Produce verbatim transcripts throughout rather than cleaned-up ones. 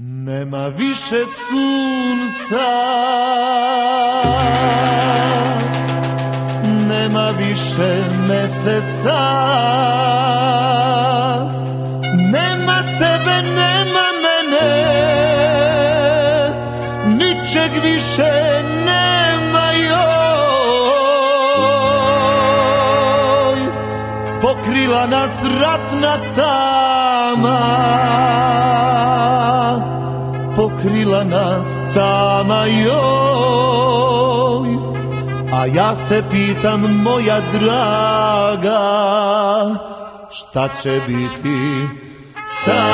Nema više sunca, nema više meseca, nema tebe, nema mene, ničeg više nema, joj. Pokrila nas ratna tama, pokrila nas tama, joj. A ja se pitam, moja draga, šta će biti sa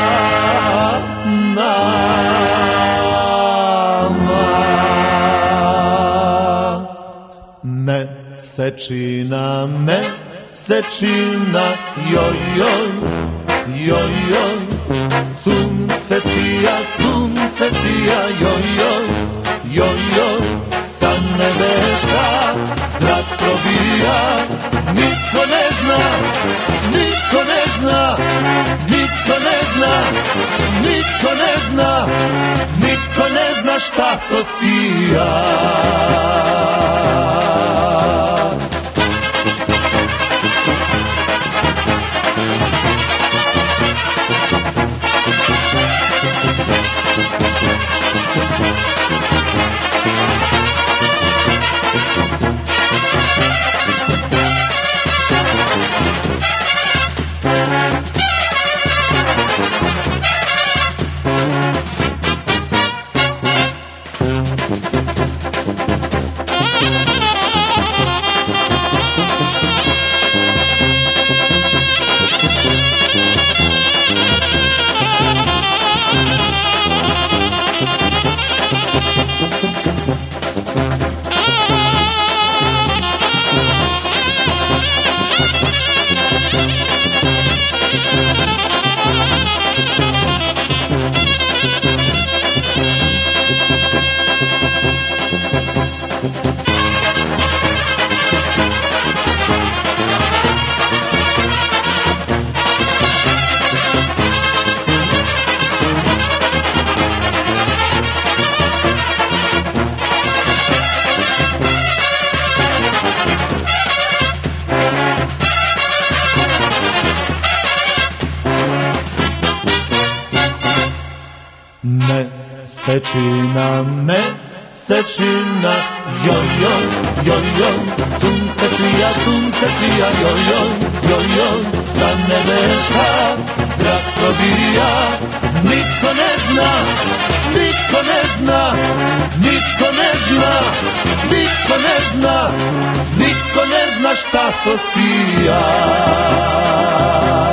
nama? Mesečina, mesečina, joj, joj, joj, joj. Sunce sija, sunce sija, joj, joj, joj, joj. Sa nebesa zrak probija, niko ne zna, niko ne zna, niko ne zna, niko ne zna, niko ne zna šta to sija. Mesečina, mesečina, joj, joj, joj, joj. Sunce sija, sunce sija, joj, joj, joj, joj. Sa nebesa zrak probija, niko ne zna, niko ne zna, niko ne zna, niko ne zna, niko ne zna šta to sija.